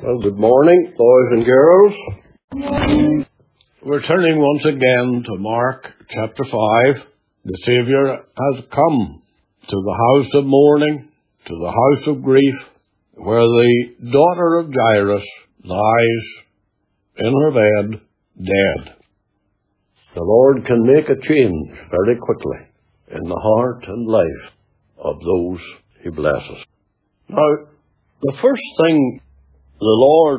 Well, good morning, boys and girls. We're turning once again to Mark chapter 5. The Saviour has come to the house of mourning, to the house of grief, where the daughter of Jairus lies in her bed, dead. The Lord can make a change very quickly in the heart and life of those He blesses. Now, the first thing the Lord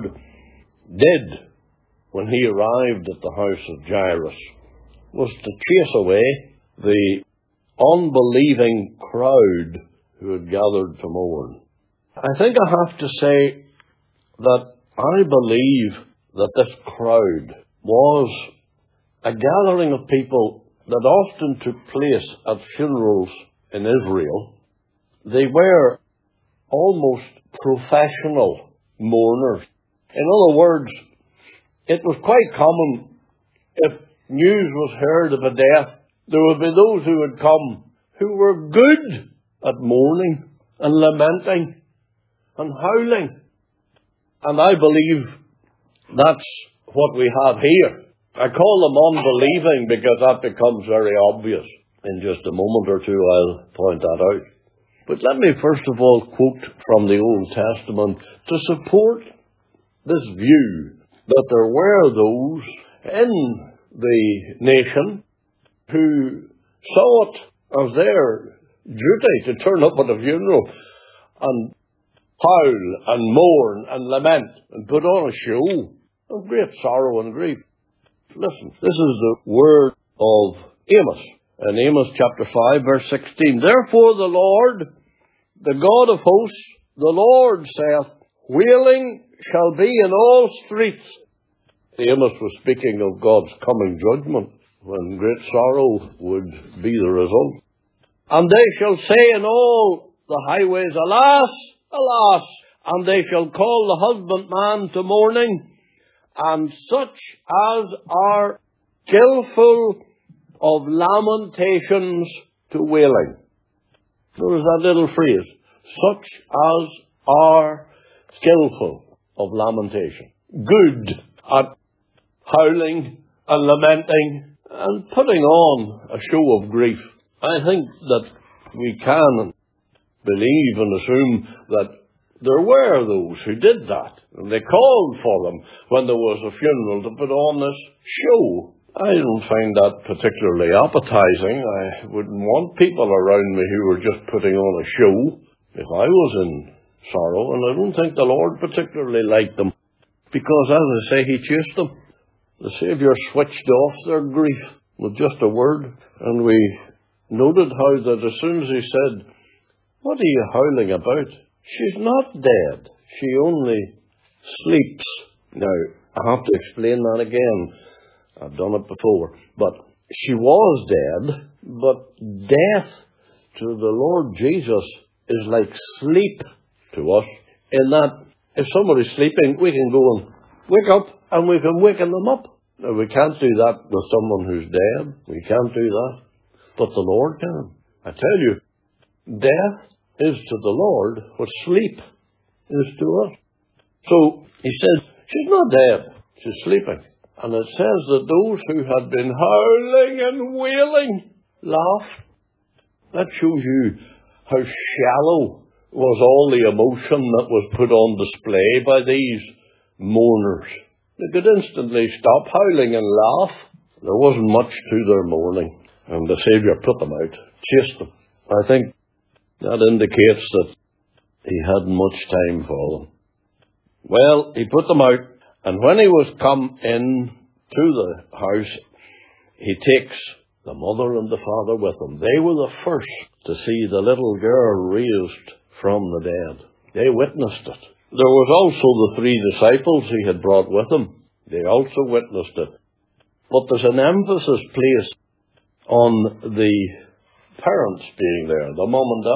did when He arrived at the house of Jairus was to chase away the unbelieving crowd who had gathered to mourn. I think I have to say that I believe that this crowd was a gathering of people that often took place at funerals in Israel. They were almost professional mourners. In other words, it was quite common if news was heard of a death, there would be those who would come who were good at mourning and lamenting and howling. And I believe that's what we have here. I call them unbelieving because that becomes very obvious. In just a moment or two I'll point that out. But let me first of all quote from the Old Testament to support this view that there were those in the nation who saw it as their duty to turn up at a funeral and howl and mourn and lament and put on a show of great sorrow and grief. Listen, this is the word of Amos. In Amos chapter 5, verse 16, "Therefore the Lord, the God of hosts, the Lord saith, wailing shall be in all streets." Amos was speaking of God's coming judgment, when great sorrow would be the result. "And they shall say in all the highways, Alas, alas! And they shall call the husbandman to mourning, and such as are skillful of lamentations to wailing." Notice that little phrase, "such as are skillful of lamentation." Good at howling and lamenting and putting on a show of grief. I think that we can believe and assume that there were those who did that, and they called for them when there was a funeral to put on this show. I don't find that particularly appetizing. I wouldn't want people around me who were just putting on a show if I was in sorrow, and I don't think the Lord particularly liked them, because, as I say, He chased them. The Saviour switched off their grief with just a word, and we noted how that as soon as He said, "What are you howling about? She's not dead. She only sleeps." Now, I have to explain that again. I've done it before. But she was dead, but death to the Lord Jesus is like sleep to us, in that if somebody's sleeping, we can go and wake up and we can waken them up. Now, we can't do that with someone who's dead. We can't do that. But the Lord can. I tell you, death is to the Lord what sleep is to us. So He says, she's not dead, she's sleeping. And it says that those who had been howling and wailing laughed. That shows you how shallow was all the emotion that was put on display by these mourners. They could instantly stop howling and laugh. There wasn't much to their mourning, and the Saviour put them out, chased them. I think that indicates that He hadn't much time for them. Well, He put them out, and when He was come in to the house, He takes the mother and the father with Him. They were the first to see the little girl raised from the dead. They witnessed it. There was also the 3 disciples He had brought with Him. They also witnessed it. But there's an emphasis placed on the parents being there, the mum and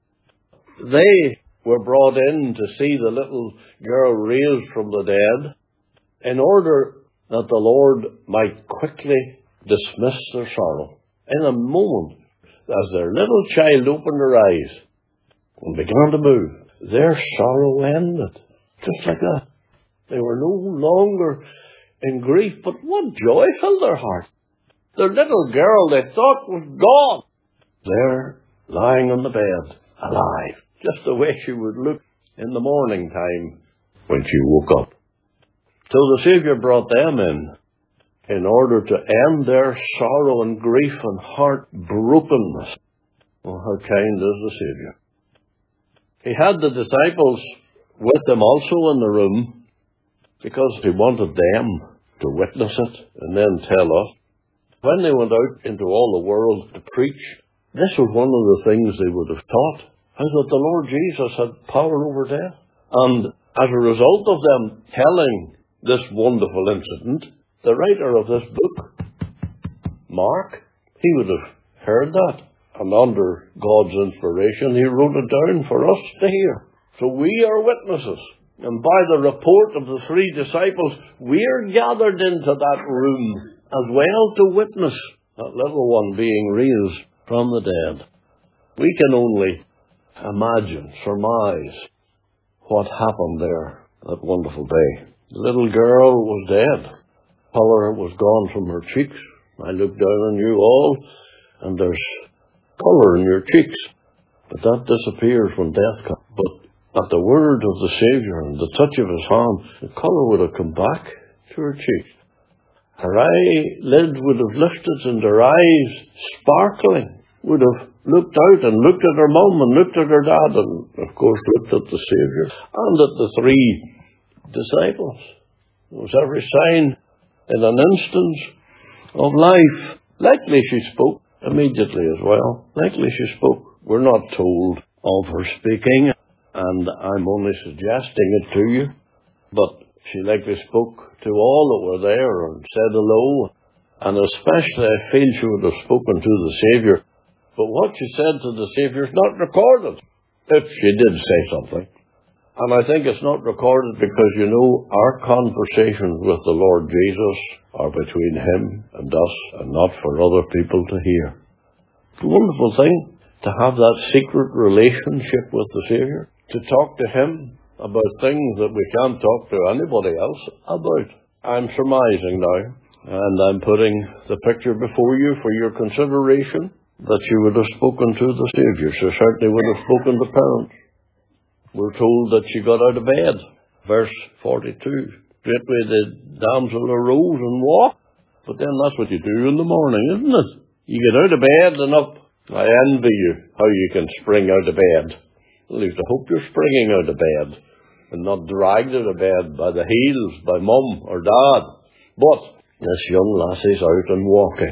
dad. They were brought in to see the little girl raised from the dead in order that the Lord might quickly dismiss their sorrow. In a moment, as their little child opened her eyes and began to move, their sorrow ended. Just like that. They were no longer in grief, but what joy filled their hearts. Their little girl they thought was gone, there lying on the bed, alive, just the way she would look in the morning time when she woke up. So the Saviour brought them in order to end their sorrow and grief and heart brokenness. Oh, how kind is the Saviour. He had the disciples with him also in the room because he wanted them to witness it and then tell us. When they went out into all the world to preach, this was one of the things they would have taught, how that the Lord Jesus had power over death. And as a result of them telling this wonderful incident, the writer of this book, Mark, he would have heard that. And under God's inspiration, he wrote it down for us to hear. So we are witnesses. And by the report of the three disciples, we're gathered into that room as well to witness that little one being raised from the dead. We can only imagine, surmise what happened there that wonderful day. The little girl was dead. Colour was gone from her cheeks. I look down on you all, and there's colour in your cheeks. But that disappears when death comes. But at the word of the Saviour and the touch of his hand, the colour would have come back to her cheeks. Her eyelids would have lifted and her eyes sparkling, would have looked out and looked at her mum and looked at her dad and, of course, looked at the Saviour and at the three disciples. There was every sign in an instance of life. Likely she spoke immediately as well. Likely she spoke. We're not told of her speaking, and I'm only suggesting it to you, but she likely spoke to all that were there and said hello, and especially I feel she would have spoken to the Saviour. But what she said to the Saviour is not recorded, if she did say something. And I think it's not recorded because, you know, our conversations with the Lord Jesus are between him and us and not for other people to hear. It's a wonderful thing to have that secret relationship with the Saviour, to talk to him about things that we can't talk to anybody else about. I'm surmising now, and I'm putting the picture before you for your consideration, that she would have spoken to the Saviour. She certainly would have spoken to parents. We're told that she got out of bed. Verse 42. Straightway the damsel arose and walked. But then that's what you do in the morning, isn't it? You get out of bed and up. I envy you how you can spring out of bed. At least I hope you're springing out of bed and not dragged out of bed by the heels by mum or dad. But this young lassie's out and walking.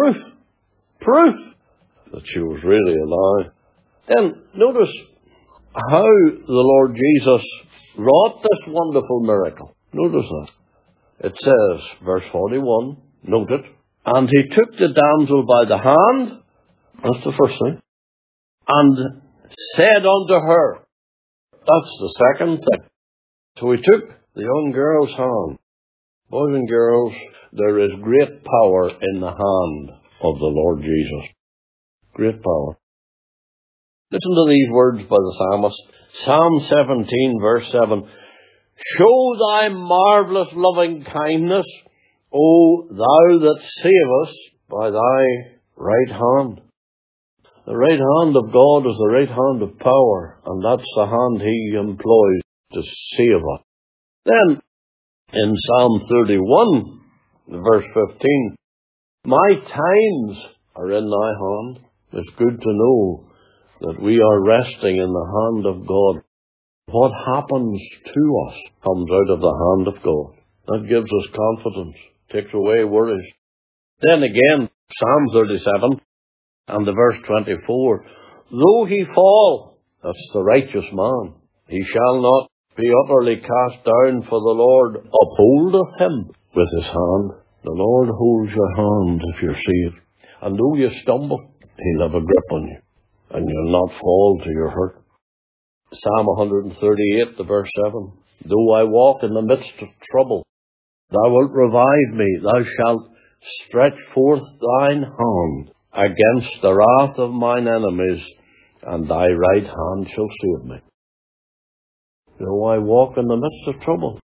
Proof that she was really alive. Then notice how the Lord Jesus wrought this wonderful miracle. Notice that. It says, verse 41, note it, and he took the damsel by the hand, that's the first thing, and said unto her, that's the second thing. So he took the young girl's hand. Boys and girls, there is great power in the hand of the Lord Jesus. Great power. Listen to these words by the psalmist. Psalm 17, verse 7. Show thy marvellous loving kindness, O thou that savest by thy right hand. The right hand of God is the right hand of power, and that's the hand he employs to save us. Then, in Psalm 31, verse 15, my times are in thy hand. It's good to know that we are resting in the hand of God. What happens to us comes out of the hand of God. That gives us confidence, takes away worries. Then again, Psalm 37 and the verse 24, though he fall, that's the righteous man, he shall not be utterly cast down, for the Lord upholdeth him with his hand. The Lord holds your hand if you're saved. And though you stumble, he'll have a grip on you, and you'll not fall to your hurt. Psalm 138, the verse 7. Though I walk in the midst of trouble, thou wilt revive me. Thou shalt stretch forth thine hand against the wrath of mine enemies, and thy right hand shall save me. Though I walk in the midst of trouble,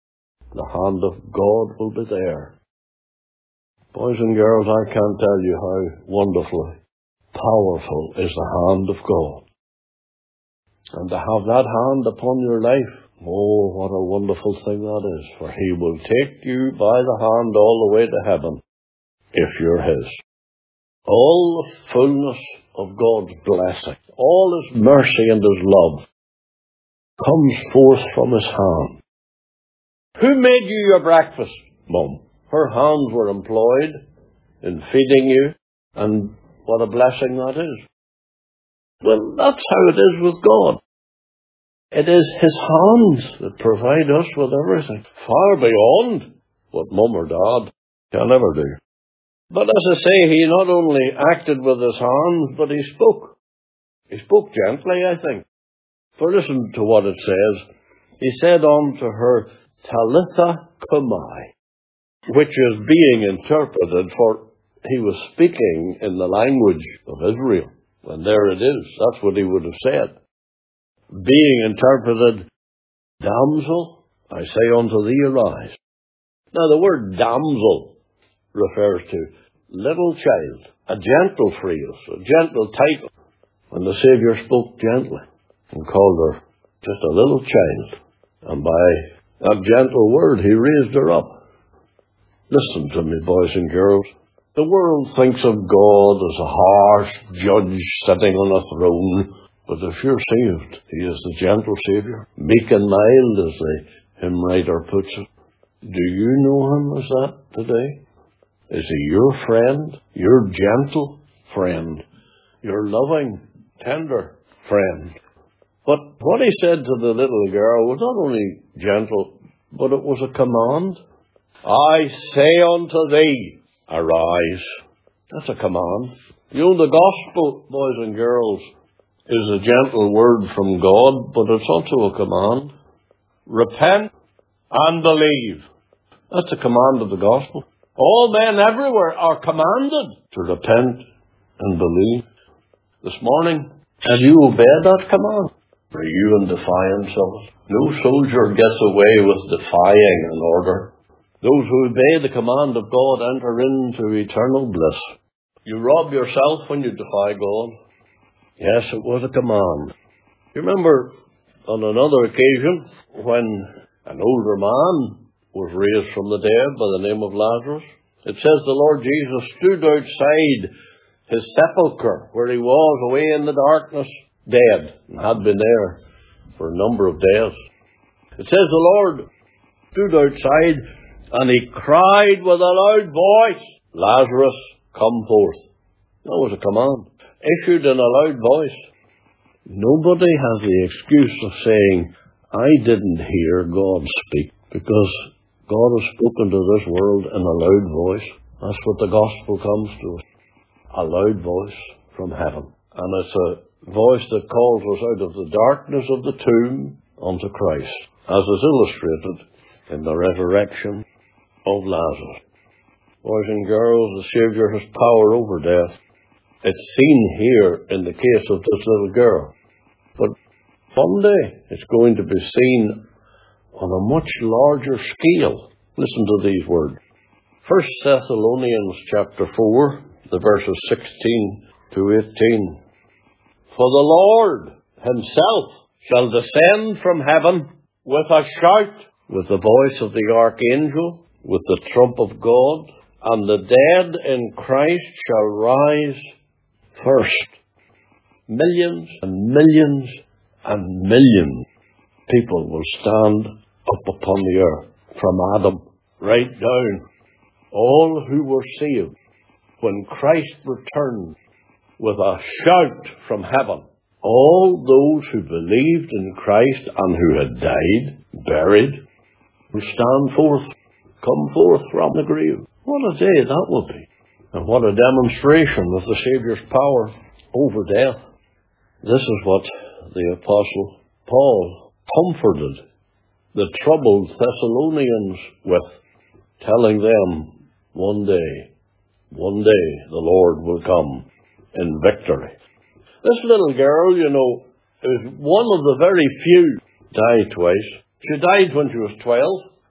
the hand of God will be there. Boys and girls, I can't tell you how wonderfully powerful is the hand of God. And to have that hand upon your life, oh, what a wonderful thing that is. For He will take you by the hand all the way to heaven, if you're His. All the fullness of God's blessing, all His mercy and His love, comes forth from His hand. Who made you your breakfast, Mum? Her hands were employed in feeding you, and what a blessing that is. Well, that's how it is with God. It is His hands that provide us with everything, far beyond what Mum or Dad can ever do. But as I say, He not only acted with His hands, but He spoke. He spoke gently, I think. For listen to what it says. He said unto her, Talitha cumi, which is being interpreted, for He was speaking in the language of Israel. And there it is. That's what He would have said. Being interpreted, damsel, I say unto thee, arise. Now the word damsel refers to little child, a gentle phrase, a gentle title. When the Saviour spoke gently and called her just a little child, and by that gentle word He raised her up. Listen to me, boys and girls. The world thinks of God as a harsh judge sitting on a throne. But if you're saved, He is the gentle Saviour, meek and mild, as the hymn writer puts it. Do you know Him as that today? Is He your friend, your gentle friend, your loving, tender friend? But what He said to the little girl was not only gentle, but it was a command. I say unto thee, arise. That's a command. You know, the gospel, boys and girls, is a gentle word from God, but it's also a command. Repent and believe. That's a command of the gospel. All men everywhere are commanded to repent and believe. This morning, have you obeyed that command? Are you in defiance of it? No soldier gets away with defying an order. Those who obey the command of God enter into eternal bliss. You rob yourself when you defy God. Yes, it was a command. You remember on another occasion when an older man was raised from the dead by the name of Lazarus? It says the Lord Jesus stood outside His sepulchre where He was away in the darkness, dead, and had been there for a number of days. It says the Lord stood outside and He cried with a loud voice, Lazarus, come forth. That was a command, issued in a loud voice. Nobody has the excuse of saying, I didn't hear God speak, because God has spoken to this world in a loud voice. That's what the gospel comes to us. A loud voice from heaven. And it's a voice that calls us out of the darkness of the tomb unto Christ, as is illustrated in the resurrection of Lazarus. Boys and girls, the Saviour has power over death. It's seen here in the case of this little girl. But someday it's going to be seen on a much larger scale. Listen to these words. 1 Thessalonians chapter 4, the verses 16 to 18. For the Lord Himself shall descend from heaven with a shout, with the voice of the archangel, with the trump of God, and the dead in Christ shall rise first. Millions and millions and millions people will stand up upon the earth, from Adam right down. All who were saved when Christ returned with a shout from heaven. All those who believed in Christ and who had died, buried, will stand forth, come forth from the grave. What a day that will be. And what a demonstration of the Saviour's power over death. This is what the Apostle Paul comforted the troubled Thessalonians with, telling them, one day the Lord will come in victory. This little girl, you know, is one of the very few died twice. She died when she was 12,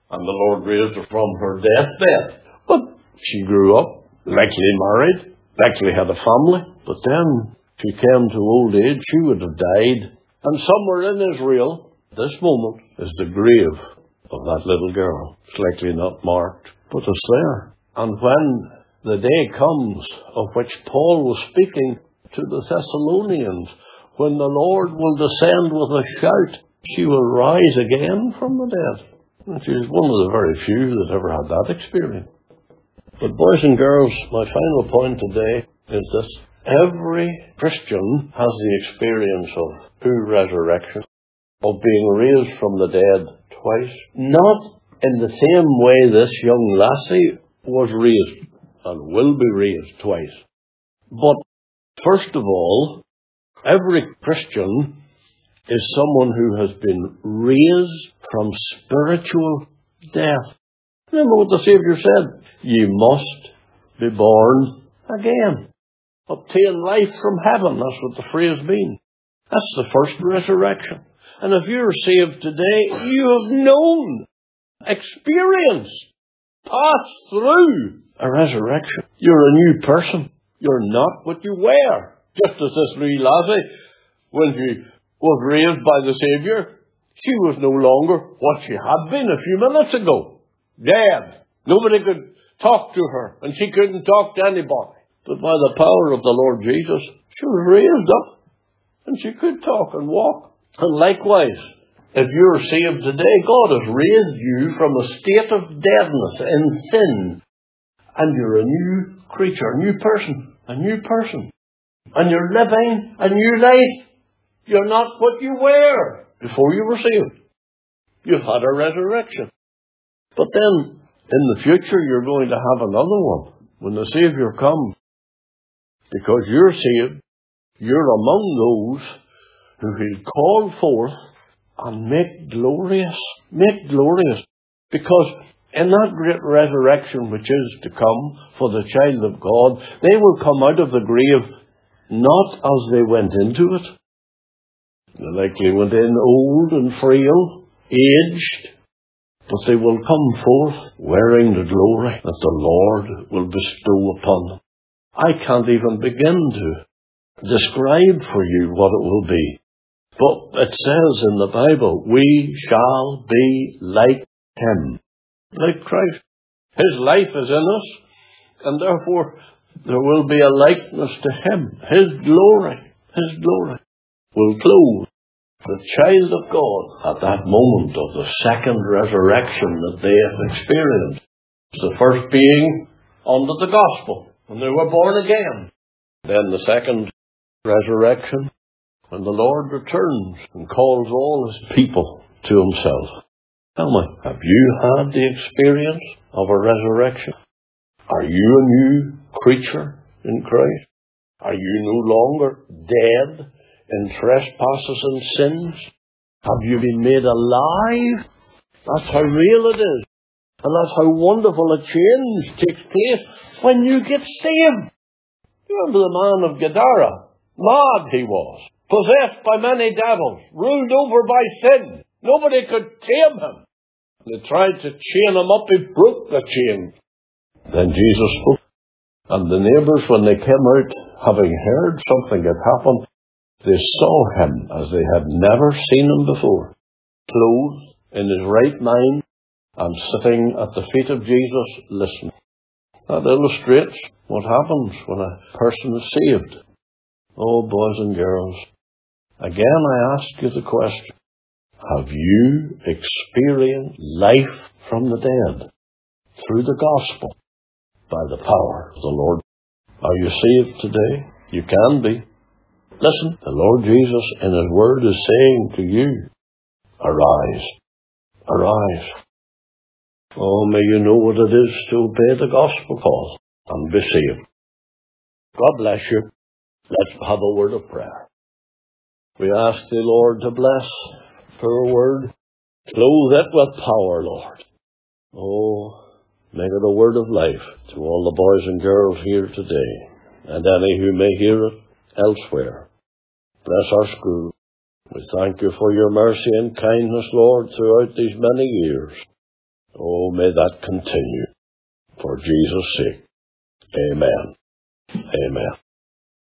and the Lord raised her from her deathbed. But she grew up, likely married, likely had a family, but then she came to old age, she would have died. And somewhere in Israel, this moment, is the grave of that little girl. It's likely not marked, but it's there. And when the day comes of which Paul was speaking to the Thessalonians, when the Lord will descend with a shout, she will rise again from the dead. And she's one of the very few that ever had that experience. But boys and girls, my final point today is this. Every Christian has the experience of two resurrections, of being raised from the dead twice. Not in the same way this young lassie was raised and will be raised twice. But first of all, every Christian is someone who has been raised from spiritual death. Remember what the Saviour said? Ye must be born again. Obtain life from heaven. That's what the phrase means. That's the first resurrection. And if you're saved today, you have known, experienced, passed through a resurrection. You're a new person. You're not what you were. Just as this wee lassie, when she was raised by the Saviour, she was no longer what she had been a few minutes ago. Dead. Nobody could talk to her, and she couldn't talk to anybody. But by the power of the Lord Jesus, she was raised up, and she could talk and walk. And likewise, if you're saved today, God has raised you from a state of deadness in sin, and you're a new creature, a new person, and you're living a new life. You're not what you were before you were saved. You've had a resurrection. But then, in the future, you're going to have another one when the Saviour comes. Because you're saved, you're among those who He'll call forth and make glorious. Make glorious. Because in that great resurrection which is to come for the child of God, they will come out of the grave not as they went into it. They likely went in old and frail, aged, but they will come forth wearing the glory that the Lord will bestow upon them. I can't even begin to describe for you what it will be. But it says in the Bible, we shall be like Him, like Christ. His life is in us, and therefore there will be a likeness to Him. His glory will clothe the child of God at that moment of the second resurrection that they have experienced. The first being under the gospel, when they were born again. Then the second resurrection, when the Lord returns and calls all His people to Himself. Tell me, have you had the experience of a resurrection? Are you a new creature in Christ? Are you no longer dead in trespasses and sins? Have you been made alive? That's how real it is. And that's how wonderful a change takes place when you get saved. You remember the man of Gadara? Mad he was, possessed by many devils, ruled over by sin. Nobody could tame him. They tried to chain him up, he broke the chain. Then Jesus spoke, and the neighbours, when they came out, having heard something had happened, they saw him as they had never seen him before, clothed in his right mind, and sitting at the feet of Jesus, listening. That illustrates what happens when a person is saved. Oh, boys and girls, again I ask you the question, have you experienced life from the dead through the gospel by the power of the Lord? Are you saved today? You can be. Listen, the Lord Jesus in His Word is saying to you, arise, arise. Oh, may you know what it is to obey the gospel call and be saved. God bless you. Let's have a word of prayer. We ask Thee, Lord, to bless Your word. Clothe it with power, Lord. Oh, make it a word of life to all the boys and girls here today, and any who may hear it elsewhere. Bless our school. We thank You for Your mercy and kindness, Lord, throughout these many years. Oh, may that continue. For Jesus' sake. Amen. Amen.